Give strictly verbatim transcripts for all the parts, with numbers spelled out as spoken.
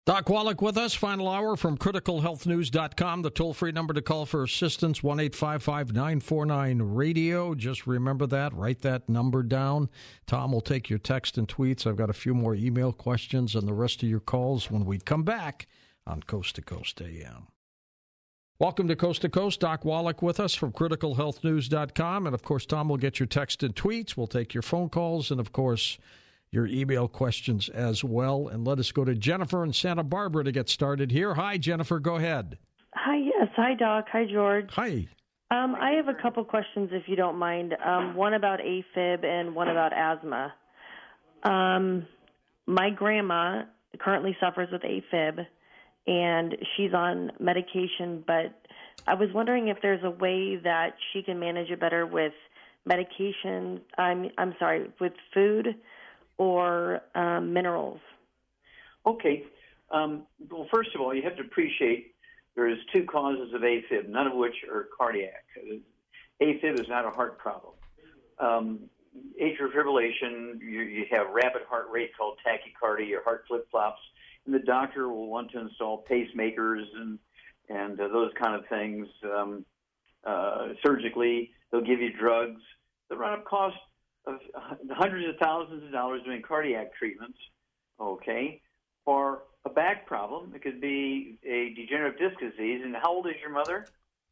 Doc Wallach with us, final hour from critical health news dot com. The toll-free number to call for assistance, one eight five five, nine four nine, radio. Just remember that. Write that number down. Tom will take your text and tweets. I've got a few more email questions and the rest of your calls when we come back on Coast to Coast A M. Welcome to Coast to Coast. Doc Wallach with us from critical health news dot com. And, of course, Tom will get your text and tweets. We'll take your phone calls and, of course, your email questions as well. And let us go to Jennifer in Santa Barbara to get started here. Hi, Jennifer. Go ahead. Hi, yes. Hi, Doc. Hi, George. Hi. Um, I have a couple questions, if you don't mind. Um, one about AFib and one about asthma. Um, my grandma currently suffers with AFib, and she's on medication, but I was wondering if there's a way that she can manage it better with medication, I'm, I'm sorry, with food or um, minerals. Okay. Um, well, first of all, you have to appreciate there's two causes of AFib, none of which are cardiac. AFib is not a heart problem. Um, atrial fibrillation, you, you have rapid heart rate called tachycardia, your heart flip-flops, and the doctor will want to install pacemakers and, and uh, those kind of things. Um, uh, surgically, they'll give you drugs that run up cost of hundreds of thousands of dollars doing cardiac treatments, okay? For a back problem, it could be a degenerative disc disease. And how old is your mother?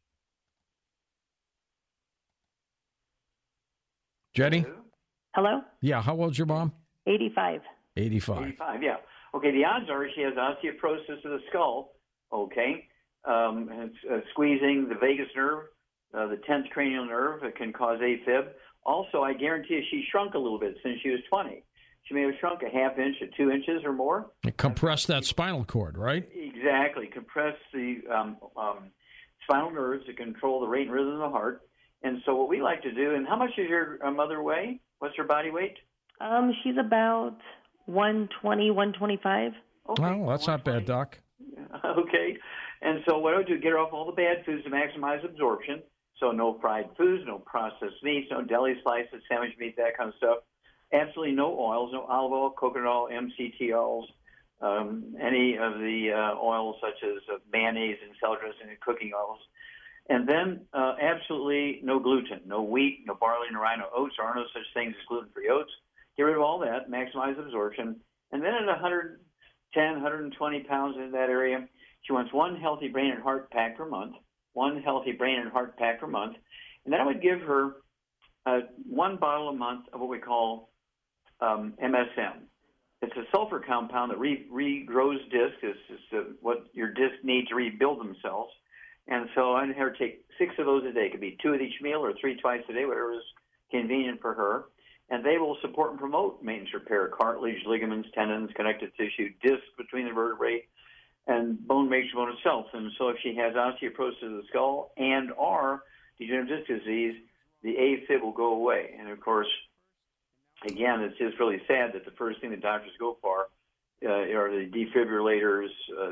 Jenny? Hello? Yeah, how old's your mom? eighty-five. eighty-five. eighty-five, yeah. Okay, the odds are she has osteoporosis of the skull, okay? Um, and, uh, squeezing the vagus nerve, uh, the tenth cranial nerve, it can cause AFib. Also, I guarantee you she shrunk a little bit since she was twenty. She may have shrunk a half inch or two inches or more. It compressed that spinal cord, right? Exactly. Compress the um, um, spinal nerves to control the rate and rhythm of the heart. And so what we like to do, and how much does your uh, mother weigh? What's her body weight? Um, she's about one twenty, one twenty-five. Okay. Well, that's not bad, Doc. Okay. And so what I would do, get her off all the bad foods to maximize absorption. So no fried foods, no processed meats, no deli slices, sandwich meat, that kind of stuff. Absolutely no oils, no olive oil, coconut oil, M C T oils, um, any of the uh, oils such as uh, mayonnaise and salad dressing and cooking oils. And then uh, absolutely no gluten, no wheat, no barley, no rye, no oats. There are no such things as gluten-free oats. Get rid of all that, maximize absorption. And then at one hundred ten, one hundred twenty pounds in that area, she wants one healthy brain and heart pack per month, one healthy brain and heart pack per month. And then I would give her uh, one bottle a month of what we call um, M S M. It's a sulfur compound that re- regrows discs. It's, it's uh, what your discs need to rebuild themselves. And so I'd have her take six of those a day. It could be two at each meal or three twice a day, whatever is convenient for her. And they will support and promote maintenance repair, cartilage, ligaments, tendons, connective tissue, discs between the vertebrae, and bone makes bone itself. And so if she has osteoporosis of the skull and or degenerative disc disease, the AFib will go away. And, of course, again, it's just really sad that the first thing the doctors go for uh, are the defibrillators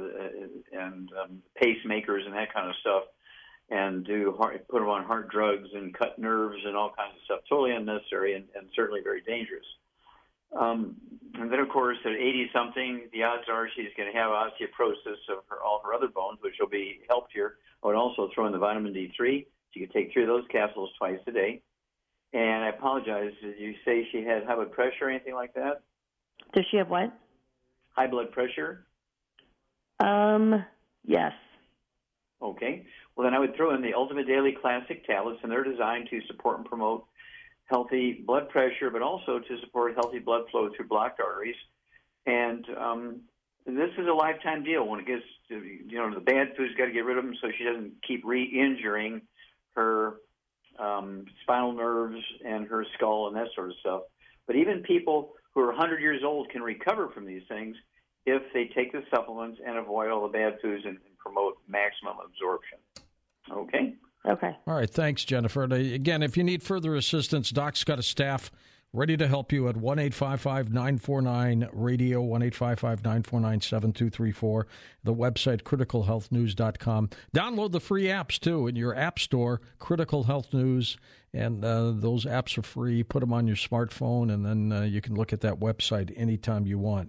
uh, and um, pacemakers and that kind of stuff, and do heart, put them on heart drugs and cut nerves and all kinds of stuff. Totally unnecessary and, and certainly very dangerous. Um, and then, of course, at eighty-something, the odds are she's going to have osteoporosis of her, all her other bones, which will be helped here. I would also throw in the vitamin D three. She could take three of those capsules twice a day. And I apologize, did you say she had high blood pressure or anything like that? Does she have what? High blood pressure? Um, yes. Okay. Well, then I would throw in the Ultimate Daily Classic tablets, and they're designed to support and promote healthy blood pressure, but also to support healthy blood flow through blocked arteries. And um, this is a lifetime deal. When it gets to, you know, the bad foods, got to get rid of them so she doesn't keep re-injuring her um, spinal nerves and her skull and that sort of stuff. But even people who are one hundred years old can recover from these things if they take the supplements and avoid all the bad foods and, and promote maximum absorption. Okay? Okay. All right. Thanks, Jennifer. And again, if you need further assistance, Doc's got a staff ready to help you at one eight five five, nine four nine, radio, one eight five five, nine four nine, seven two three four, the website critical health news dot com. Download the free apps, too, in your app store, Critical Health News, and uh, those apps are free. Put them on your smartphone, and then uh, you can look at that website anytime you want.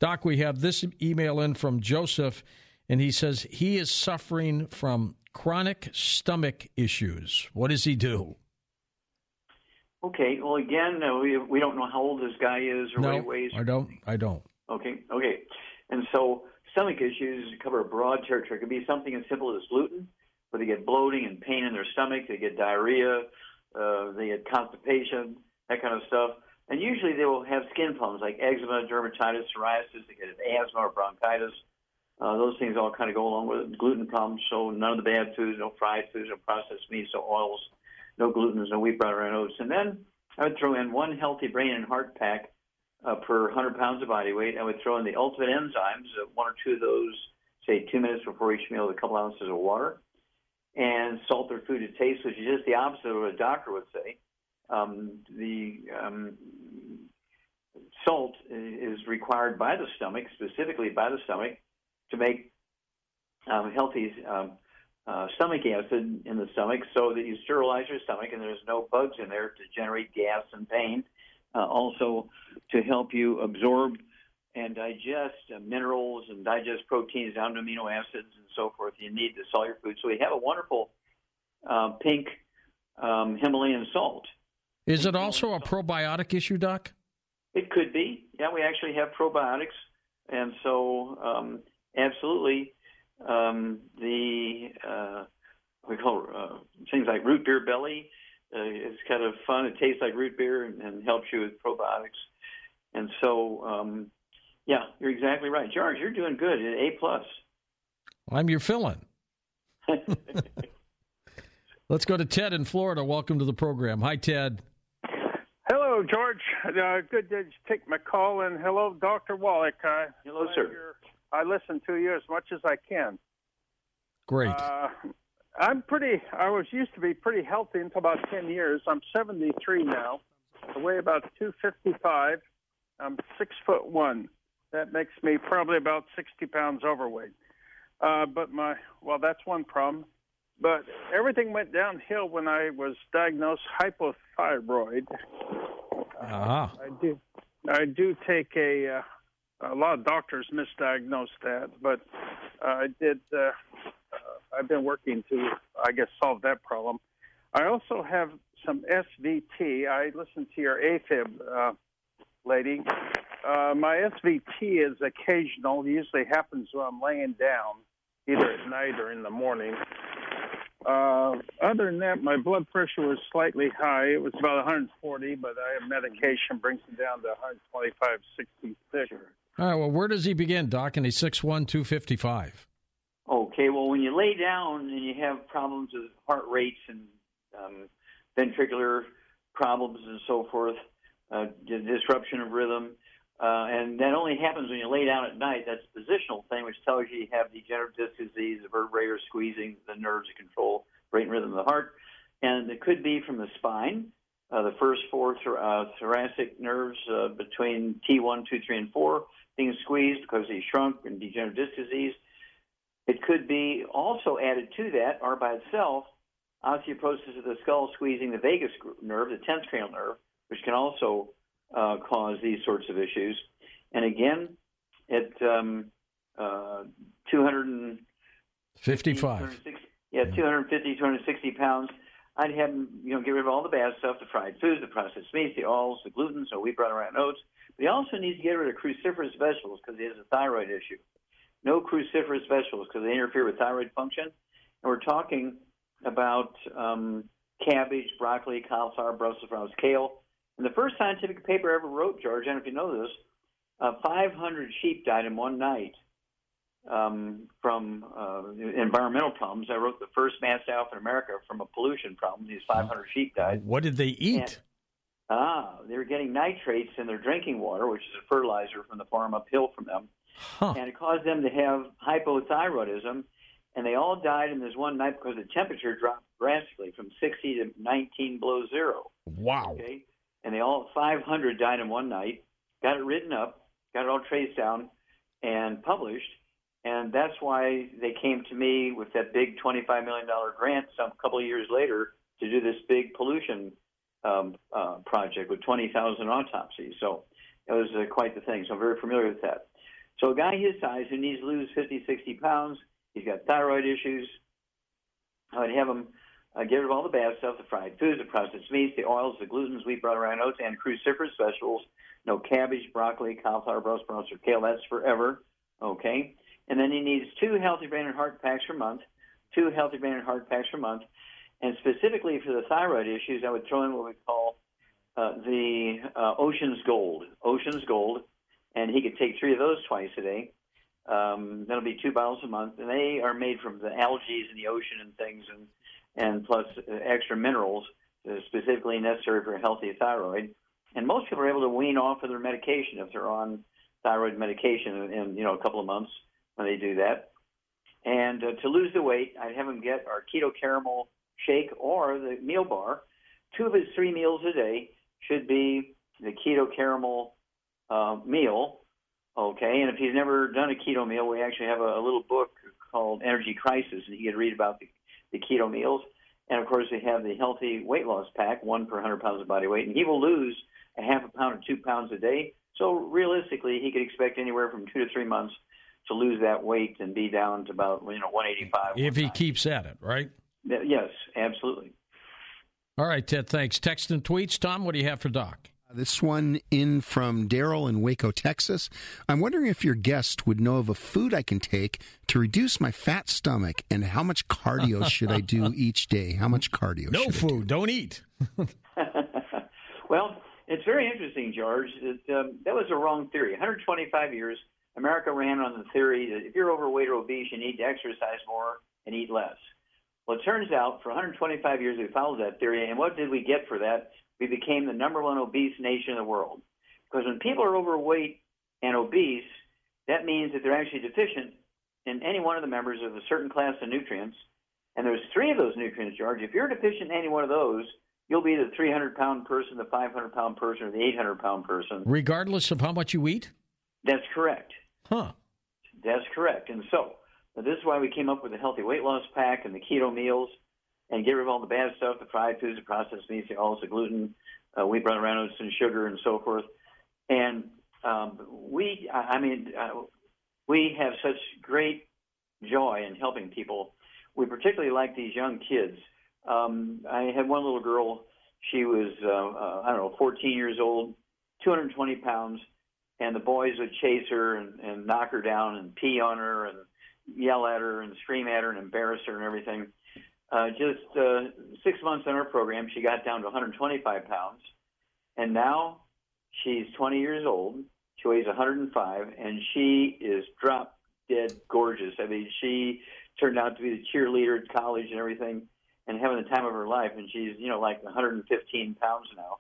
Doc, we have this email in from Joseph, and he says he is suffering from chronic stomach issues. What does he do? Okay. Well, again, uh, we we don't know how old this guy is or no, what he weighs. I don't. I don't. Okay. Okay. And so stomach issues cover a broad territory. It could be something as simple as gluten, where they get bloating and pain in their stomach. They get diarrhea. Uh, they get constipation, that kind of stuff. And usually they will have skin problems like eczema, dermatitis, psoriasis. They get asthma or bronchitis. Uh, those things all kind of go along with it. Gluten problems. So none of the bad foods, no fried foods, no processed meats, no oils, no gluten, no wheat, brown, or oats. And then I would throw in one healthy brain and heart pack uh, per one hundred pounds of body weight. I would throw in the ultimate enzymes, uh, one or two of those, say two minutes before each meal with a couple ounces of water, and salt their food to taste, which is just the opposite of what a doctor would say. Um, the um, salt is required by the stomach, specifically by the stomach, to make um, healthy um, uh, stomach acid in the stomach so that you sterilize your stomach and there's no bugs in there to generate gas and pain. Uh, also to help you absorb and digest uh, minerals and digest proteins down to amino acids and so forth you need to salt your food. So we have a wonderful uh, pink um, Himalayan salt. Is it also a probiotic issue, Doc? It could be. Yeah, we actually have probiotics. And so um, absolutely um, the, uh, we call uh, things like root beer belly. Uh, it's kind of fun. It tastes like root beer and, and helps you with probiotics. And so, um, yeah, you're exactly right. George, you're doing good. A plus. I'm your fill-in. Let's go to Ted in Florida. Welcome to the program. Hi, Ted. Hello, George. Uh, good to take my call. And hello, Doctor Wallach. Uh, hello, sir. I listen to you as much as I can. Great. Uh, I'm pretty, I was used to be pretty healthy until about ten years. I'm seventy-three now. I weigh about two fifty-five. I'm six foot one. That makes me probably about sixty pounds overweight. Uh, but my, well, that's one problem. But everything went downhill when I was diagnosed hypothyroid. Uh-huh. I do, I do take a, uh, a lot of doctors misdiagnosed that, but uh, I did, uh, uh, I've been working to, I guess, solve that problem. I also have some S V T. I listened to your AFib uh, lady. Uh, my S V T is occasional. It usually happens when I'm laying down, either at night or in the morning. Uh, other than that, my blood pressure was slightly high. It was about one hundred forty, but I have medication brings it down to one twenty-five, sixty-six. All right, well, where does he begin, Doc? And he's six one, two fifty-five. Okay, well, when you lay down and you have problems with heart rates and um, ventricular problems and so forth, uh, disruption of rhythm, uh, and that only happens when you lay down at night. That's a positional thing, which tells you you have degenerative disc disease, the vertebrae are squeezing the nerves to control rate and rhythm of the heart. And it could be from the spine, uh, the first four th- uh, thoracic nerves uh, between T one, two, three, and four being squeezed because they shrunk and degenerative disc disease. It could be also added to that, or by itself, osteoporosis of the skull squeezing the vagus nerve, the tenth cranial nerve, which can also uh, cause these sorts of issues. And again, at um, uh, two hundred fifty-five. Yeah, two hundred fifty, two hundred sixty pounds, I'd have him, you know, get rid of all the bad stuff, the fried foods, the processed meats, the oils, the gluten, so wheat, brown, and oats. But he also needs to get rid of cruciferous vegetables because he has a thyroid issue. No cruciferous vegetables because they interfere with thyroid function. And we're talking about um, cabbage, broccoli, cauliflower, Brussels sprouts, kale. And the first scientific paper I ever wrote, George, I don't know if you know this, uh, five hundred sheep died in one night um, from uh, environmental problems. I wrote the first mass death in America from a pollution problem. These five hundred sheep died. What did they eat? And, ah, they were getting nitrates in their drinking water, which is a fertilizer from the farm uphill from them. Huh. And it caused them to have hypothyroidism, and they all died in this one night because the temperature dropped drastically from sixty to nineteen below zero. Wow. Okay, and they all five hundred died in one night. Got it written up, got it all traced down, and published, and that's why they came to me with that big twenty-five million dollars grant some couple of years later to do this big pollution um, uh, project with twenty thousand autopsies. So it was uh, quite the thing. So I'm very familiar with that. So a guy his size who needs to lose fifty, sixty pounds, he's got thyroid issues, I would have him uh, get rid of all the bad stuff, the fried foods, the processed meats, the oils, the glutens, wheat, butter, rye, oats, and cruciferous vegetables. No cabbage, broccoli, cauliflower, Brussels sprouts, or kale. That's forever. Okay? And then he needs two Healthy Brain and Heart packs per month, two Healthy Brain and Heart packs per month. And specifically for the thyroid issues, I would throw in what we call uh, the uh, Ocean's Gold. Ocean's Gold. And he could take three of those twice a day. Um, that'll be two bottles a month. And they are made from the algae in the ocean and things, and, and plus uh, extra minerals uh, specifically necessary for a healthy thyroid. And most people are able to wean off of their medication if they're on thyroid medication in, in you know, a couple of months when they do that. And uh, to lose the weight, I'd have him get our Keto Caramel Shake or the meal bar. Two of his three meals a day should be the Keto Caramel uh, meal, okay? And if he's never done a keto meal, we actually have a, a little book called Energy Crisis, and he can read about the, the keto meals. And, of course, we have the Healthy Weight Loss Pack, one per one hundred pounds of body weight, and he will lose a half a pound or two pounds a day. So realistically, he could expect anywhere from two to three months to lose that weight and be down to about, you know, one eighty-five. If he keeps at it, right? Yes, absolutely. All right, Ted, thanks. Text and tweets. Tom, what do you have for Doc? This one in from Daryl in Waco, Texas. I'm wondering if your guest would know of a food I can take to reduce my fat stomach, and how much cardio should I do each day? How much cardio no should food. I do? Don't eat. Well, it's very interesting, George. It, um, that was a wrong theory. one hundred twenty-five years, America ran on the theory that if you're overweight or obese, you need to exercise more and eat less. Well, it turns out for one hundred twenty-five years we followed that theory, and what did we get for that? We became the number one obese nation in the world. Because when people are overweight and obese, that means that they're actually deficient in any one of the members of a certain class of nutrients. And there's three of those nutrients, George. If you're deficient in any one of those, you'll be the three hundred pound person, the five hundred pound person, or the eight hundred pound person. Regardless of how much you eat? That's correct. Huh. That's correct. And so this is why we came up with the Healthy Weight Loss Pack and the keto meals, and get rid of all the bad stuff, the fried foods, the processed meats, the oils, the gluten, uh, wheat, brown oats, and sugar, and so forth. And um, we, I mean, uh, we have such great joy in helping people. We particularly like these young kids. Um, I had one little girl. She was, uh, uh, I don't know, fourteen years old, two hundred twenty pounds, and the boys would chase her and, and knock her down and pee on her and yell at her and scream at her and embarrass her and everything. Uh, just uh, six months in our program, she got down to one hundred twenty-five pounds, and now she's twenty years old. She weighs one hundred five, and she is drop dead gorgeous. I mean, she turned out to be the cheerleader at college and everything, and having the time of her life. And she's, you know, like one hundred fifteen pounds now.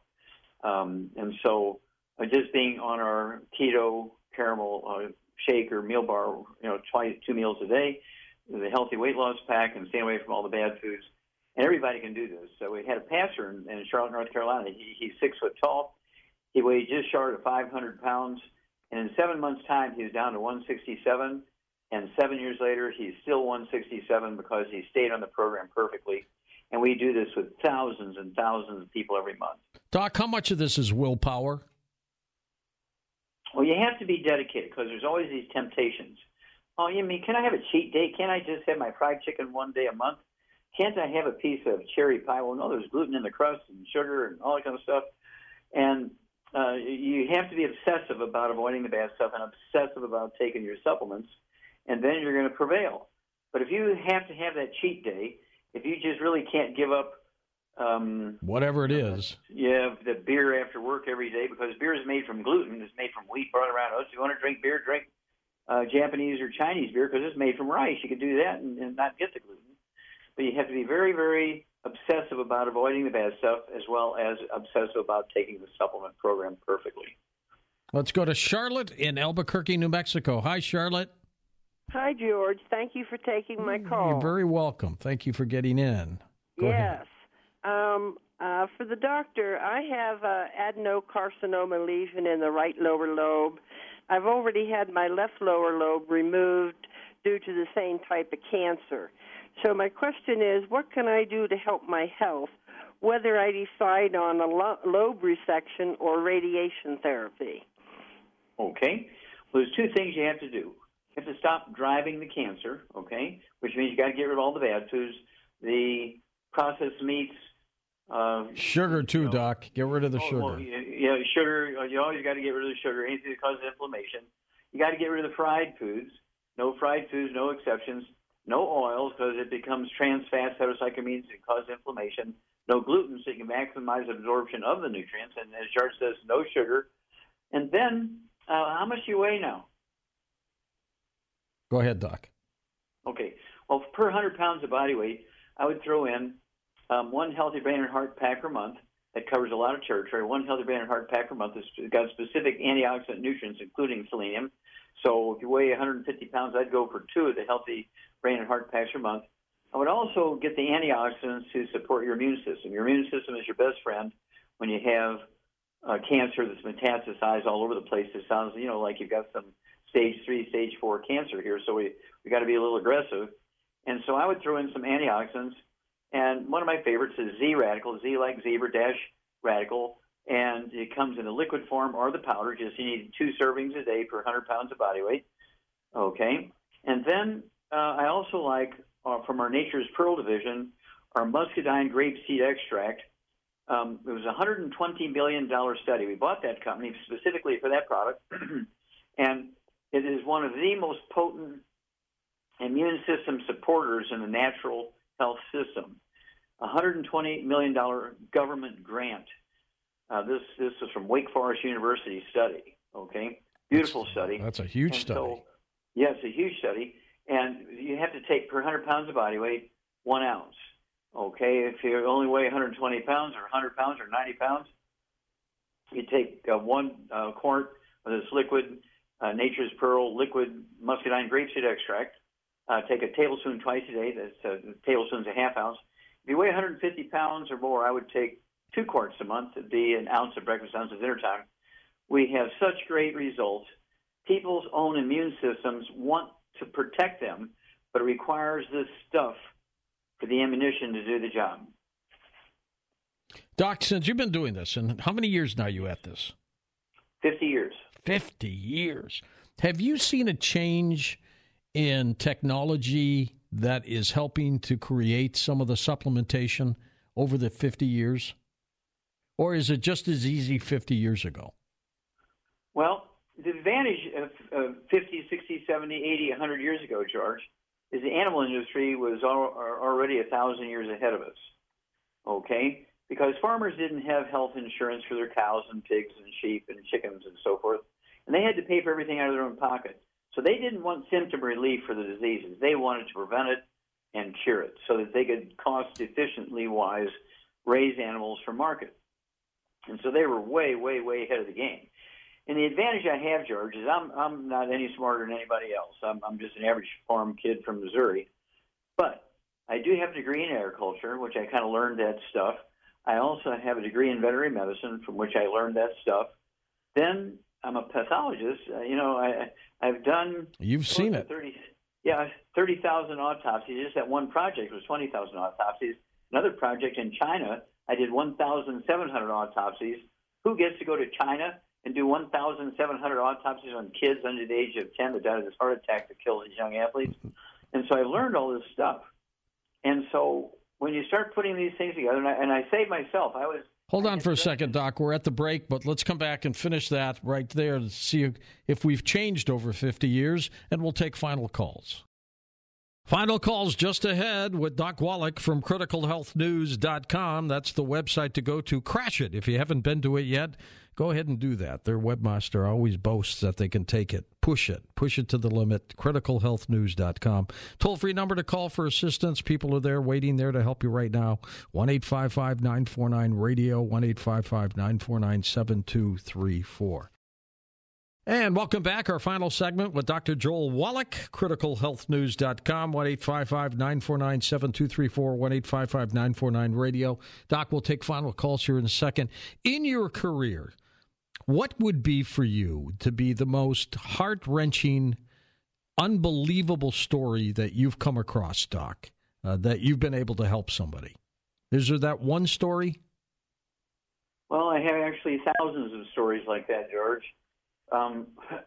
Um, and so, uh, just being on our keto caramel uh, shake or meal bar, you know, twice two meals a day, the Healthy Weight Loss Pack, and staying away from all the bad foods. And everybody can do this. So we had a pastor in, in Charlotte, North Carolina. He, he's six foot tall. He weighed just short of five hundred pounds. And in seven months' time, he was down to one sixty-seven. And seven years later, he's still one sixty-seven because he stayed on the program perfectly. And we do this with thousands and thousands of people every month. Doc, how much of this is willpower? Well, you have to be dedicated because there's always these temptations. Oh, you mean, can I have a cheat day? Can't I just have my fried chicken one day a month? Can't I have a piece of cherry pie? Well, no, there's gluten in the crust and sugar and all that kind of stuff. And uh, you have to be obsessive about avoiding the bad stuff and obsessive about taking your supplements, and then you're going to prevail. But if you have to have that cheat day, if you just really can't give up um, whatever it is, yeah, the beer after work every day, because beer is made from gluten, it's made from wheat, barley, rye, oats. If you want to drink beer, drink uh, Japanese or Chinese beer because it's made from rice. You could do that and, and not get the gluten. But you have to be very, very obsessive about avoiding the bad stuff as well as obsessive about taking the supplement program perfectly. Let's go to Charlotte in Albuquerque, New Mexico. Hi, Charlotte. Hi, George. Thank you for taking my call. You're very welcome. Thank you for getting in. Go yes. Um, uh, for the doctor, I have uh, adenocarcinoma lesion in the right lower lobe. I've already had my left lower lobe removed due to the same type of cancer. So my question is, what can I do to help my health, whether I decide on a lo- lobe resection or radiation therapy? Okay. Well, there's two things you have to do. You have to stop driving the cancer, okay, which means you got to get rid of all the bad foods, the processed meats. Uh, sugar too, you know, Doc. Get rid of the oh, sugar. Well, yeah, sugar. You always got to get rid of the sugar. Anything that causes inflammation. You got to get rid of the fried foods. No fried foods, no exceptions. No oils because it becomes trans fats, heterocyclamines that cause inflammation. No gluten so you can maximize absorption of the nutrients. And as George says, no sugar. And then, uh, how much do you weigh now? Go ahead, Doc. Okay. Well, per one hundred pounds of body weight, I would throw in um, one Healthy Brain and Heart pack per month. That covers a lot of territory. One Healthy Brain and Heart pack per month has got specific antioxidant nutrients, including selenium. So if you weigh one hundred fifty pounds, I'd go for two of the Healthy Brain and Heart packs per month. I would also get the antioxidants to support your immune system. Your immune system is your best friend when you have uh, cancer that's metastasized all over the place. It sounds, you know, like you've got some stage three, stage four cancer here. So we we got to be a little aggressive. And so I would throw in some antioxidants. And one of my favorites is Z Radical, Z like zebra dash radical. And it comes in the liquid form or the powder. Just you need two servings a day per one hundred pounds of body weight. Okay. And then uh, I also like, uh, from our Nature's Pearl division, our muscadine grapeseed extract. Um, it was a one hundred twenty million dollars study. We bought that company specifically for that product. And it is one of the most potent immune system supporters in the natural health system. A one hundred twenty million dollars government grant. Uh, this this is from Wake Forest University study. Okay, beautiful that's, study. That's a huge and study. So, yeah, it's a huge study, and you have to take per one hundred pounds of body weight one ounce. Okay, if you only weigh one hundred twenty pounds or one hundred pounds or ninety pounds, you take uh, one uh, quart of this liquid uh, Nature's Pearl liquid muscadine grapeseed extract. Uh, take a tablespoon twice a day. That's uh, a tablespoon's a half ounce. If you weigh one hundred fifty pounds or more, I would take two quarts a month. It'd be an ounce at breakfast, ounce at dinner time. We have such great results. People's own immune systems want to protect them, but it requires this stuff for the ammunition to do the job. Doc, since you've been doing this, and how many years now are you at this? Fifty years. Fifty years. Have you seen a change in technology that is helping to create some of the supplementation over the fifty years? Or is it just as easy fifty years ago? Well, the advantage of, of fifty, sixty, seventy, eighty, one hundred years ago, George, is the animal industry was al- already a thousand years ahead of us, okay? Because farmers didn't have health insurance for their cows and pigs and sheep and chickens and so forth, and they had to pay for everything out of their own pocket. So they didn't want symptom relief for the diseases. They wanted to prevent it and cure it so that they could cost-efficiently wise raise animals for market. And so they were way, way, way ahead of the game. And the advantage I have, George, is I'm I'm not any smarter than anybody else. I'm I'm just an average farm kid from Missouri. But I do have a degree in agriculture, which I kind of learned that stuff. I also have a degree in veterinary medicine, from which I learned that stuff. Then I'm a pathologist. Uh, you know, I I've done. You've seen it. thirty, yeah, thirty thousand autopsies. Just that one project was twenty thousand autopsies. Another project in China, I did one thousand seven hundred autopsies. Who gets to go to China and do one thousand seven hundred autopsies on kids under the age of ten that died of this heart attack that killed these young athletes? And so I learned all this stuff. And so when you start putting these things together, and I, and I say myself, I was. Hold on for a second, Doc. We're at the break, but let's come back and finish that right there to see if we've changed over fifty years, and we'll take final calls. Final calls just ahead with Doc Wallach from critical health news dot com. That's the website to go to. Crash it. If you haven't been to it yet, go ahead and do that. Their webmaster always boasts that they can take it. Push it. Push it to the limit. critical health news dot com. Toll-free number to call for assistance. People are there waiting there to help you right now. one eight five five nine four nine radio, one eight five five nine four nine seven two three four. And welcome back. Our final segment with Doctor Joel Wallach, critical health news dot com, one eight five five nine four nine seven two three four, one eight five five nine four nine radio. Doc, we'll take final calls here in a second. In your career, what would be for you to be the most heart-wrenching, unbelievable story that you've come across, Doc, uh, that you've been able to help somebody? Is there that one story? Well, I have actually thousands of stories like that, George. Um,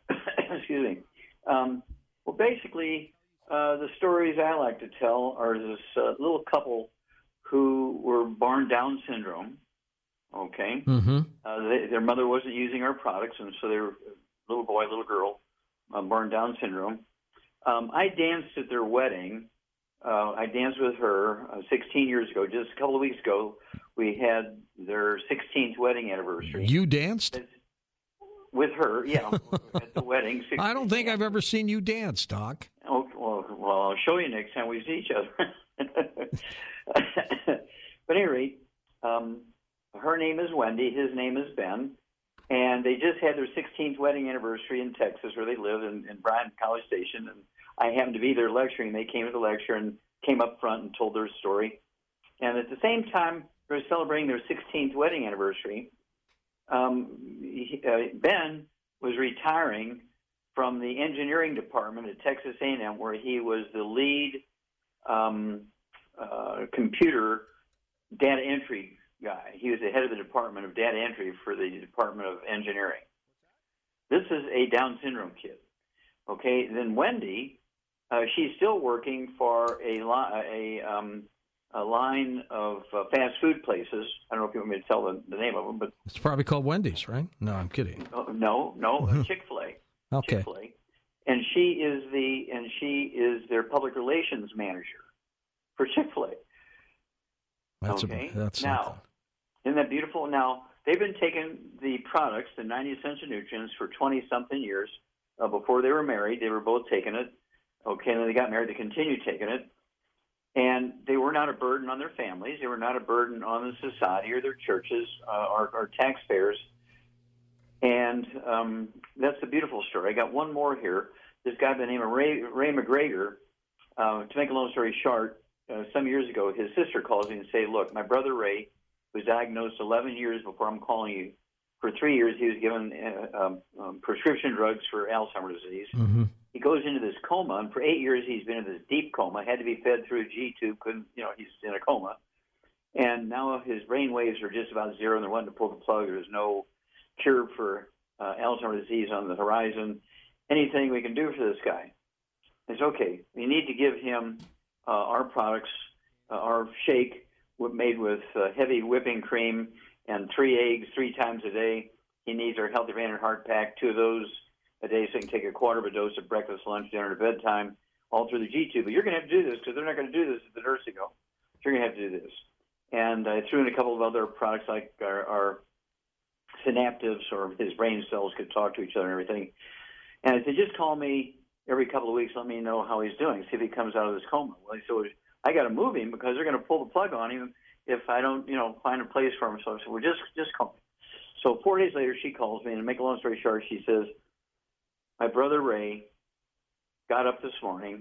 excuse me. Um, well, basically, uh, the stories I like to tell are this uh, little couple who were born Down syndrome. Okay, Mm-hmm. uh, they, their mother wasn't using our products, and so they were little boy, little girl, uh, born Down syndrome. Um, I danced at their wedding. Uh, I danced with her uh, sixteen years ago. Just a couple of weeks ago, we had their sixteenth wedding anniversary. You danced? With her, yeah, at the wedding. I don't think I've ever seen you dance, Doc. Oh, well, well, I'll show you next time we see each other. But at any rate, um, her name is Wendy. His name is Ben. And they just had their sixteenth wedding anniversary in Texas, where they live, in, in Bryan College Station. And I happened to be there lecturing. They came to the lecture and came up front and told their story. And at the same time, they were celebrating their sixteenth wedding anniversary. Um, he, uh, Ben was retiring from the engineering department at Texas A and M, where he was the lead um, uh, computer data entry guy. He was the head of the department of data entry for the Department of Engineering. This is a Down syndrome kid. Okay, then Wendy, uh, she's still working for a, li- a, um, a line of uh, fast food places. I don't know if you want me to tell the, the name of them, but It's probably called Wendy's, right? No, I'm kidding. uh, no, no, uh, Chick-fil-A. Okay. Chick-fil-A. And she is the and she is their public relations manager for Chick-fil-A. That's okay. A, that's now, something. isn't that beautiful? Now, they've been taking the products, the ninety essential nutrients, for twenty-something years. Uh, before they were married, they were both taking it. Okay, and then they got married, they continued taking it. And they were not a burden on their families. They were not a burden on the society or their churches uh, or, or taxpayers. And um, that's a beautiful story. I got one more here. This guy by the name of Ray, Ray McGregor, uh, to make a long story short, uh, some years ago, his sister calls me and say, look, my brother Ray was diagnosed eleven years before I'm calling you. For three years, he was given uh, um, um, prescription drugs for Alzheimer's disease. Mm-hmm. He goes into this coma, and for eight years, he's been in this deep coma, had to be fed through a G-tube, couldn't, you know, he's in a coma. And now his brain waves are just about zero, and they're wanting to pull the plug. There's no cure for uh, Alzheimer's disease on the horizon. Anything we can do for this guy? It's okay. We need to give him uh, our products, uh, our shake made with uh, heavy whipping cream and three eggs three times a day. He needs our Healthy Brain and Heart Pack, two of those a day, so he can take a quarter of a dose at breakfast, lunch, dinner, and bedtime, all through the G-tube. But you're going to have to do this because they're not going to do this at the nursing home. You're going to have to do this. And I threw in a couple of other products like our, our synaptives, or his brain cells could talk to each other and everything. And I said, just call me every couple of weeks, let me know how he's doing, see if he comes out of this coma. Well, so I got to move him because they're going to pull the plug on him if I don't, you know, find a place for him. So I said, well, just, just call me. So four days later, she calls me, and to make a long story short, she says, my brother Ray got up this morning.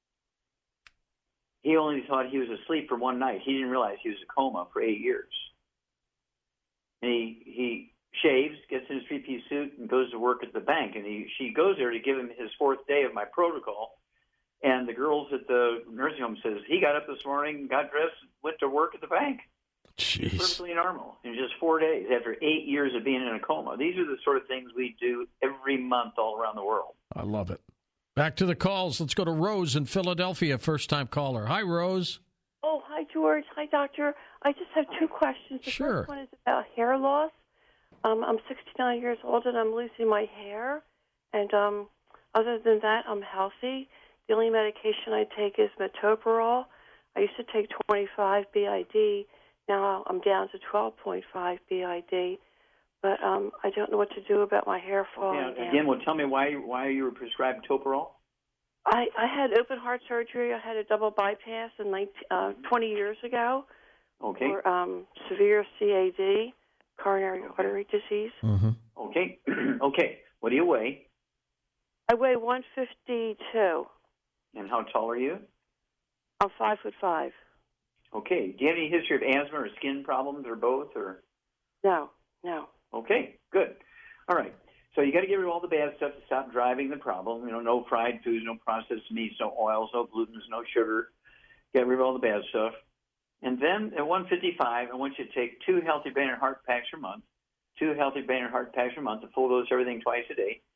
He only thought he was asleep for one night. He didn't realize he was in a coma for eight years. And he, he shaves, gets in his three-piece suit, and goes to work at the bank. And he, she goes there to give him his fourth day of my protocol. And the girls at the nursing home says, he got up this morning, got dressed, went to work at the bank. Jeez. Perfectly normal in just four days after eight years of being in a coma. These are the sort of things we do every month all around the world. I love it. Back to the calls. Let's go to Rose in Philadelphia, first-time caller. Hi, Rose. Oh, hi, George. Hi, Doctor. I just have two questions. The Sure. first one is about hair loss. Um, I'm sixty-nine years old, and I'm losing my hair. And um, other than that, I'm healthy. The only medication I take is metoprolol. I used to take twenty-five B I D. Now I'm down to twelve point five B I D. But um, I don't know what to do about my hair falling Yeah, down. again, well, tell me why why you were prescribed Toprol? I, I had open heart surgery. I had a double bypass in nineteen, uh, twenty years ago Okay. for um, severe C A D, coronary artery disease. Mm-hmm. Okay. Okay. What do you weigh? I weigh one fifty-two. And how tall are you? I'm five foot five. Okay. Do you have any history of asthma or skin problems or both? Or No, no. okay, good. All right. So you got to get rid of all the bad stuff to stop driving the problem. You know, no fried foods, no processed meats, no oils, no glutens, no sugar. Get rid of all the bad stuff. And then at one fifty-five, I want you to take two Healthy Brain and Heart Packs per month, two Healthy Brain and Heart Packs per month, a full dose of everything twice a day.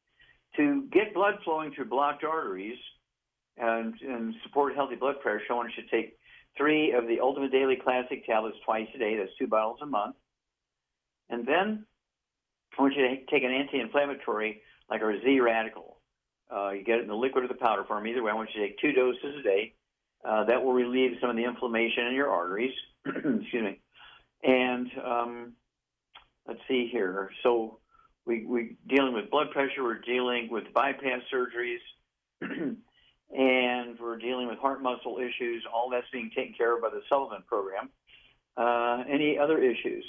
To get blood flowing through blocked arteries and, and support healthy blood pressure, someone should take three of the Ultimate Daily Classic tablets twice a day. That's two bottles a month. And then I want you to take an anti-inflammatory like our Z-Radical. Uh, you get it in the liquid or the powder form. Either way, I want you to take two doses a day. Uh, that will relieve some of the inflammation in your arteries. Excuse me. And um, let's see here. So we, we're dealing with blood pressure. We're dealing with bypass surgeries. And we're dealing with heart muscle issues. All that's being taken care of by the supplement program. Uh, any other issues?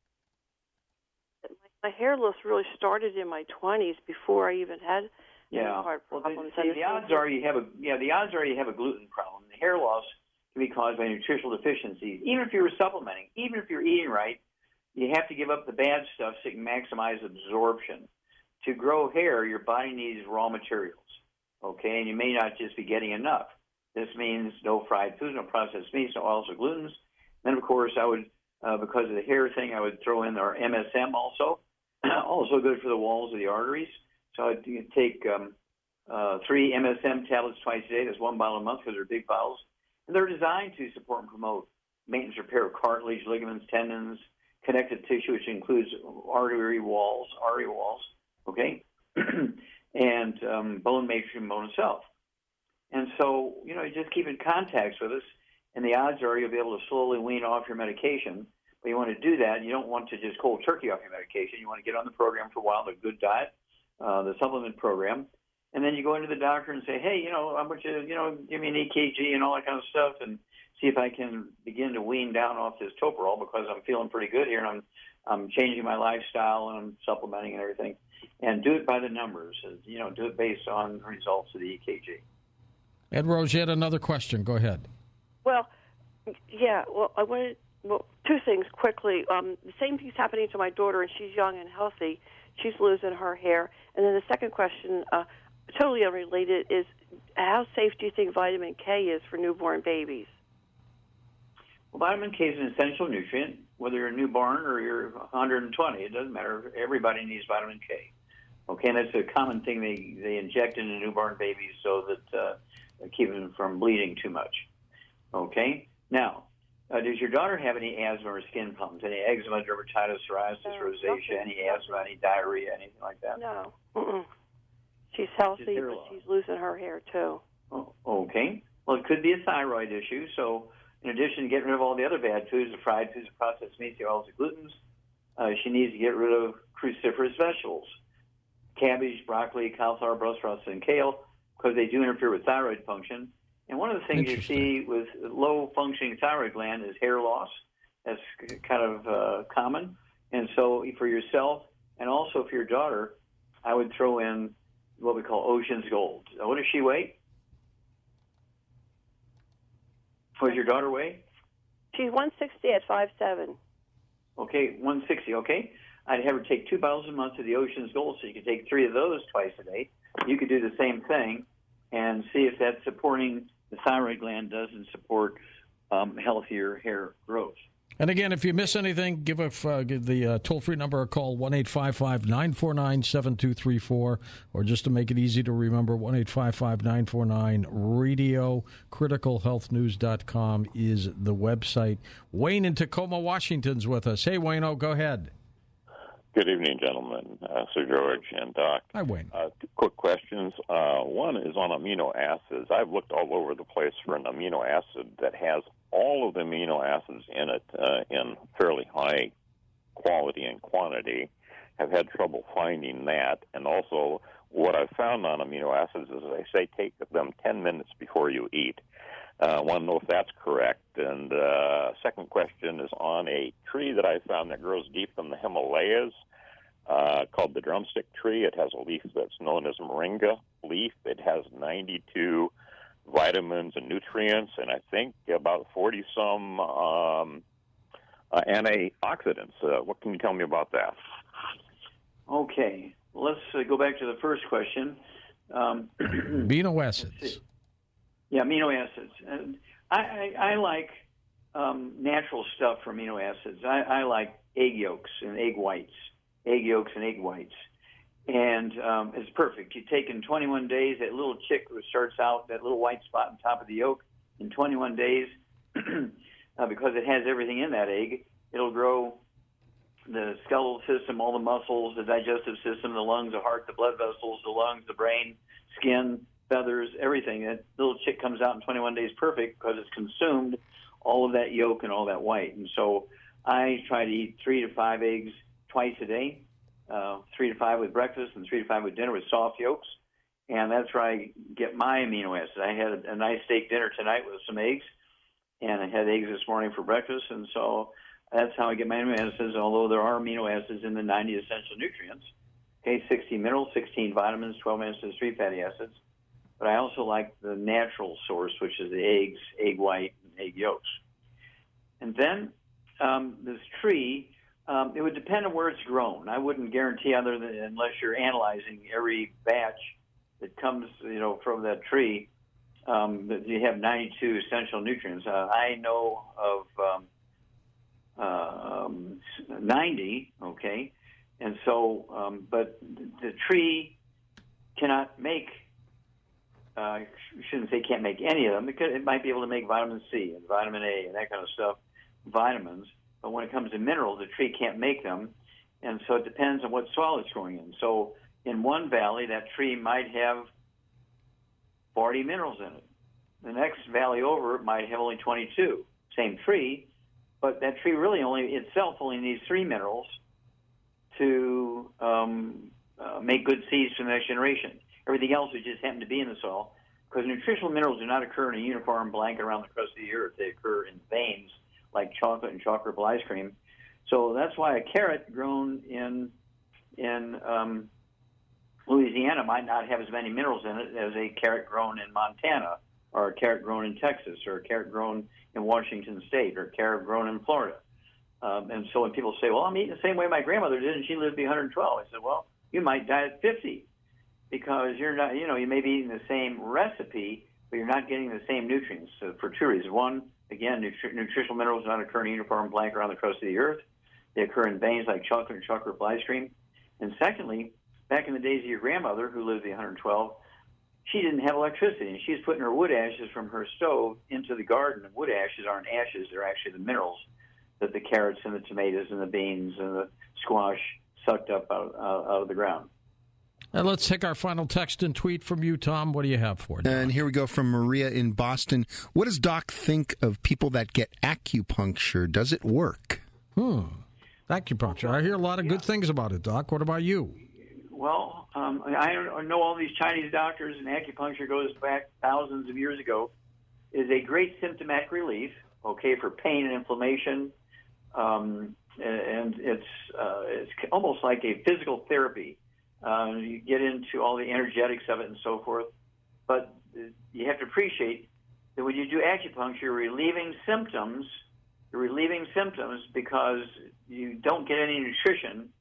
My hair loss really started in my twenties before I even had yeah. any heart Well, problems. the, the odds are you have a yeah. The odds are you have a gluten problem. The hair loss can be caused by nutritional deficiencies. Even if you were supplementing, even if you're eating right, you have to give up the bad stuff so you can maximize absorption. To grow hair, your body needs raw materials. Okay, and you may not just be getting enough. This means no fried foods, no processed meats, no oils or glutens. Then, of course, I would, uh, because of the hair thing, I would throw in our M S M also. Also good for the walls of the arteries. So I'd take um, uh, three M S M tablets twice a day. That's one bottle a month because they're big bottles. And they're designed to support and promote maintenance repair of cartilage, ligaments, tendons, connective tissue, which includes artery walls, artery walls, okay? and um, bone matrix and bone itself. And so, you know, you just keep in contact with us, and the odds are you'll be able to slowly wean off your medication. But you want to do that, you don't want to just cold turkey off your medication. You want to get on the program for a while, the good diet, uh, the supplement program. And then you go into the doctor and say, hey, you know, I want you to, you know, give me an E K G and all that kind of stuff and see if I can begin to wean down off this Toprol because I'm feeling pretty good here and I'm I'm changing my lifestyle and I'm supplementing and everything. And do it by the numbers. You know, do it based on results of the E K G. Ed Rose, you had another question. Go ahead. Well, yeah, well, I wanted, well, two things quickly. Um, the same thing's happening to my daughter, and she's young and healthy. She's losing her hair. And then the second question, uh, totally unrelated, is how safe do you think vitamin K is for newborn babies? Well, vitamin K is an essential nutrient, whether you're a newborn or you're one hundred twenty. It doesn't matter. Everybody needs vitamin K. Okay, and that's a common thing they, they inject into newborn babies so that uh, keep them from bleeding too much. Okay? Now, uh, does your daughter have any asthma or skin problems? Any eczema, dermatitis, psoriasis, no, rosacea, nothing. any asthma, any diarrhea, anything like that? No. Mm-mm. She's healthy, Just hair but loss. she's losing her hair, too. Oh, okay. Well, it could be a thyroid issue. So in addition to getting rid of all the other bad foods, the fried foods, the processed meats, the oils, the glutens, uh, she needs to get rid of cruciferous vegetables. Cabbage, broccoli, cauliflower, Brussels sprouts, and kale, because they do interfere with thyroid function. And one of the things you see with low-functioning thyroid gland is hair loss. That's kind of uh, common. And so for yourself and also for your daughter, I would throw in what we call Ocean's Gold. Now, what does she weigh? What does your daughter weigh? She's one sixty at five seven. Okay, one sixty, okay. I'd have her take two bottles a month of the Ocean's Gold, so you could take three of those twice a day. You could do the same thing and see if that's supporting the thyroid gland doesn't support um, healthier hair growth. And again, if you miss anything, give, a, uh, give the uh, toll-free number a call, one eight five five, nine four nine, seven two three four, or just to make it easy to remember, one eight five five, nine four nine, radio. critical health news dot com is the website. Wayne in Tacoma, Washington's with us. Hey, Wayne, oh, go ahead. Good evening, gentlemen, uh, Sir George and Doc. Hi, Wayne. Uh, two quick questions. Uh, one is on amino acids. I've looked all over the place for an amino acid that has all of the amino acids in it uh, in fairly high quality and quantity. Have had trouble finding that. And also, what I've found on amino acids is they say take them ten minutes before you eat. I uh, want to know if that's correct. And uh, second question is on a tree that I found that grows deep in the Himalayas uh, called the drumstick tree. It has a leaf that's known as moringa leaf. It has ninety-two vitamins and nutrients, and I think about forty-some um, uh, antioxidants. Uh, what can you tell me about that? Okay. Let's uh, go back to the first question. Um, amino acids. Yeah, amino acids. And I, I, I like um, natural stuff for amino acids. I, I like egg yolks and egg whites, egg yolks and egg whites. And um, it's perfect. You take in twenty-one days, that little chick who starts out, that little white spot on top of the yolk, in twenty-one days, uh, because it has everything in that egg, it'll grow the skeletal system, all the muscles, the digestive system, the lungs, the heart, the blood vessels, the lungs, the brain, skin, feathers, everything. That little chick comes out in twenty-one days perfect because it's consumed all of that yolk and all that white. And so I try to eat three to five eggs twice a day, uh, three to five with breakfast and three to five with dinner with soft yolks. And that's where I get my amino acids. I had a nice steak dinner tonight with some eggs, and I had eggs this morning for breakfast. And so that's how I get my amino acids, although there are amino acids in the ninety essential nutrients. Okay, sixty minerals, sixteen vitamins, twelve amino acids, three fatty acids. But I also like the natural source, which is the eggs, egg white, and egg yolks. And then um, this tree, um, it would depend on where it's grown. I wouldn't guarantee, other than unless you're analyzing every batch that comes, you know, from that tree, um, that you have ninety-two essential nutrients. Uh, I know of um, uh, ninety, okay, and so, um, but the tree cannot make. Uh, I shouldn't say can't make any of them, because it might be able to make vitamin C and vitamin A and that kind of stuff, vitamins. But when it comes to minerals, the tree can't make them, and so it depends on what soil it's growing in. So in one valley, that tree might have forty minerals in it. The next valley over might have only twenty-two. Same tree, but that tree really only itself only needs three minerals to um, uh, make good seeds for the next generation. Everything else would just happen to be in the soil, because nutritional minerals do not occur in a uniform blanket around the crust of the earth. They occur in veins like chocolate and chocolate ice cream. So that's why a carrot grown in in um, Louisiana might not have as many minerals in it as a carrot grown in Montana, or a carrot grown in Texas, or a carrot grown in Washington State, or a carrot grown in Florida. Um, and so when people say, well, I'm eating the same way my grandmother did, and she lived to be one hundred twelve, I said, well, you might die at fifty. Because you're not, you know, you may be eating the same recipe, but you're not getting the same nutrients. So for two reasons. One, again, nutri- nutritional minerals do not occur in a uniform blanket around the crust of the earth. They occur in veins like chocolate and chocolate ice cream. And secondly, back in the days of your grandmother, who lived to one hundred twelve, she didn't have electricity, and she was putting her wood ashes from her stove into the garden. And wood ashes aren't ashes; they're actually the minerals that the carrots and the tomatoes and the beans and the squash sucked up out, out, out of the ground. And let's take our final text and tweet from you, Tom. What do you have for it? And here we go from Maria in Boston. What does Doc think of people that get acupuncture? Does it work? Hmm. Acupuncture. I hear a lot of good things about it, Doc. What about you? Well, um, I know all these Chinese doctors, and acupuncture goes back thousands of years ago. It is a great symptomatic relief, okay, for pain and inflammation. Um, and it's uh, it's almost like a physical therapy. Uh, you get into all the energetics of it and so forth. But you have to appreciate that when you do acupuncture, you're relieving symptoms. You're relieving symptoms because you don't get any nutrition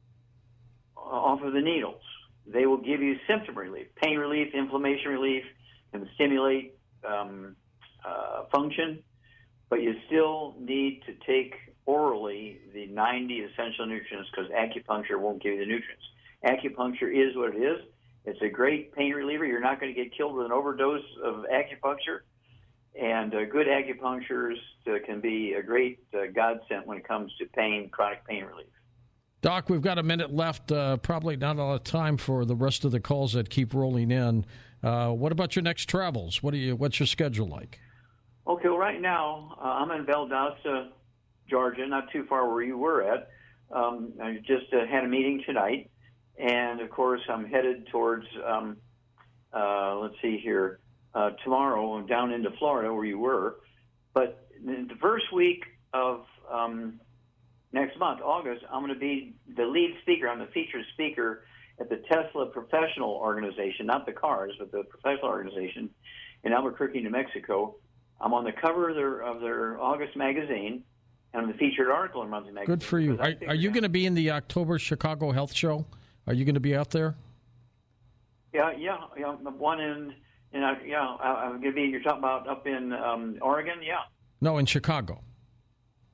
off of the needles. They will give you symptom relief, pain relief, inflammation relief, and stimulate um, uh, function. But you still need to take orally the ninety essential nutrients, because acupuncture won't give you the nutrients. Acupuncture is what it is. It's a great pain reliever. You're not going to get killed with an overdose of acupuncture. And uh, good acupuncturist uh, can be a great uh, godsend when it comes to pain, chronic pain relief. Doc, we've got a minute left. Uh, probably not a lot of time for the rest of the calls that keep rolling in. Uh, what about your next travels? What do you? What's your schedule like? Okay, well, right now uh, I'm in Valdosta, Georgia, not too far where you were at. Um, I just uh, had a meeting tonight. And, of course, I'm headed towards, um, uh, let's see here, uh, tomorrow down into Florida where you were. But the first week of um, next month, August, I'm going to be the lead speaker. I'm the featured speaker at the Tesla Professional Organization, not the cars, but the professional organization in Albuquerque, New Mexico. I'm on the cover of their, of their August magazine, and I'm the featured article in Monthly Magazine. Good for you. Are, are you going to be in the October Chicago Health Show? Are you going to be out there? Yeah, yeah, yeah. One in, in uh, yeah. I'm going to be. You're talking about up in um, Oregon, yeah. No, in Chicago.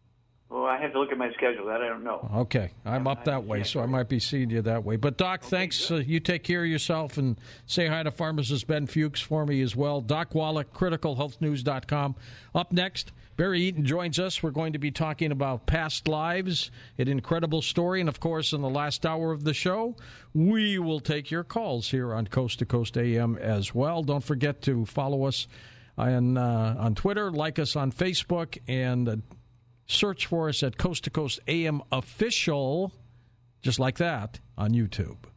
Well, I have to look at my schedule. That I don't know. Okay. I'm up that way, so I might be seeing you that way. But, Doc, okay, thanks. Uh, you take care of yourself, and say hi to pharmacist Ben Fuchs for me as well. Doc Wallach, critical health news dot com. Up next, Barry Eaton joins us. We're going to be talking about past lives, an incredible story. And, of course, in the last hour of the show, we will take your calls here on Coast to Coast A M as well. Don't forget to follow us on, uh, on Twitter, like us on Facebook, and uh, search for us at Coast to Coast A M Official, just like that, on YouTube.